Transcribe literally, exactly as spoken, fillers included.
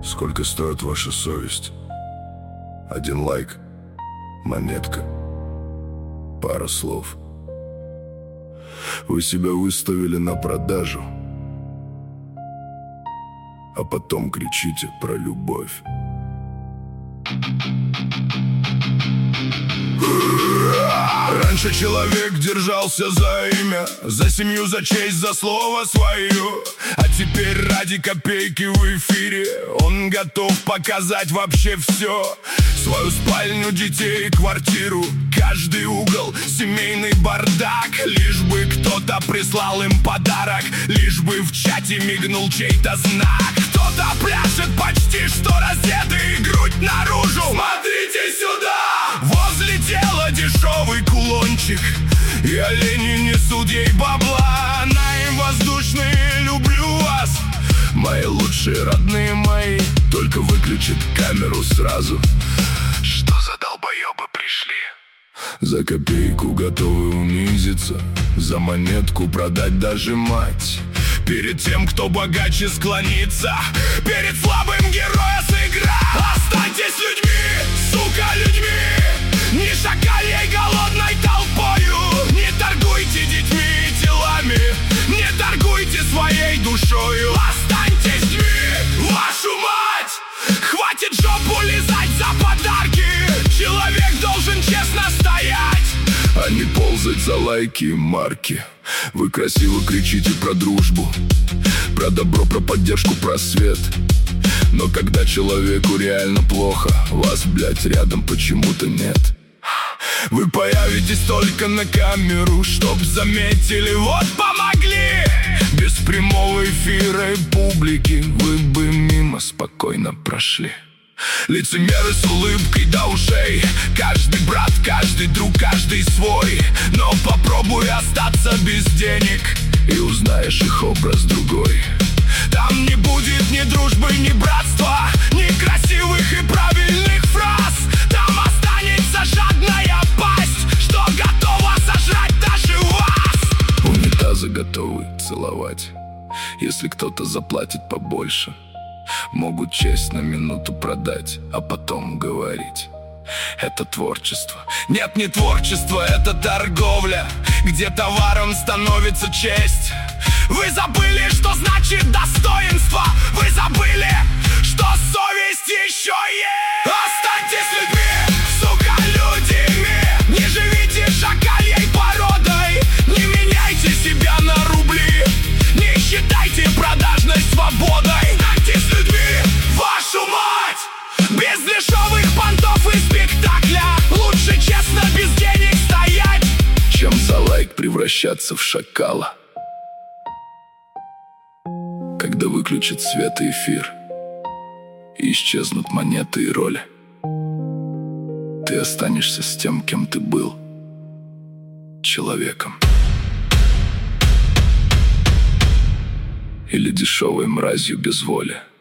Сколько стоит ваша совесть? Один лайк, монетка, пара слов. Вы себя выставили на продажу, а потом кричите про любовь. Раньше человек держался за имя, за семью, за честь, за слово свое. А теперь ради копейки в эфире он готов показать вообще все. Свою спальню, детей, квартиру, каждый угол, семейный бардак. Лишь бы кто-то прислал им подарок, лишь бы в чате мигнул чей-то знак. Кто-то пляшет почти что раздетый, грудь наружу. Смотрите сюда! Возле тела дешевый кулончик, и олени несут ей бабла. Она им воздушные: люблю вас, мои лучшие родные мои. Только выключит камеру сразу. Что за долбоебы пришли? За копейку готовы унизиться, за монетку продать даже мать. Перед тем, кто богаче склонится, перед слабым героя сыграть. Останьтесь людьми, сука, людьми, не шакальей голодной толпою. Не торгуйте детьми и телами, не торгуйте своей душою. Останьтесь людьми, вашу мать! Хватит жопу лизать за подарки. Человек должен честно стоять, а не ползать за лайки и марки. Вы красиво кричите про дружбу, про добро, про поддержку, про свет. Но когда человеку реально плохо, вас, блядь, рядом почему-то нет. Вы появитесь только на камеру, чтоб заметили, вот помогли. Без прямого эфира и публики вы бы мимо спокойно прошли. Лицемеры с улыбкой до ушей, каждый брат, каждый друг, каждый свой. Но попробуй остаться без денег, и узнаешь их образ другой. Там не будет ни дружбы, ни братства, ни красивых и правильных фраз. Там останется жадная пасть, что готова сожрать даже вас. Унитазы готовы целовать, если кто-то заплатит побольше. Могут честь на минуту продать, а потом говорить: это творчество. Нет, не творчество, это торговля, где товаром становится честь. Вы забыли, что значит достоинство. Вы забыли, что совесть еще есть. Останьтесь людьми, сука, людьми. Не живите шакальей породой, не меняйте себя на рубли, не считайте продажность свободой. Останьтесь людьми, вашу мать! Без дешевых понтов и спектакля лучше честно без денег стоять, чем за лайк превращаться в шакала. Когда выключат свет и эфир, и исчезнут монеты и роли, ты останешься с тем, кем ты был, человеком. Или дешевой мразью без воли.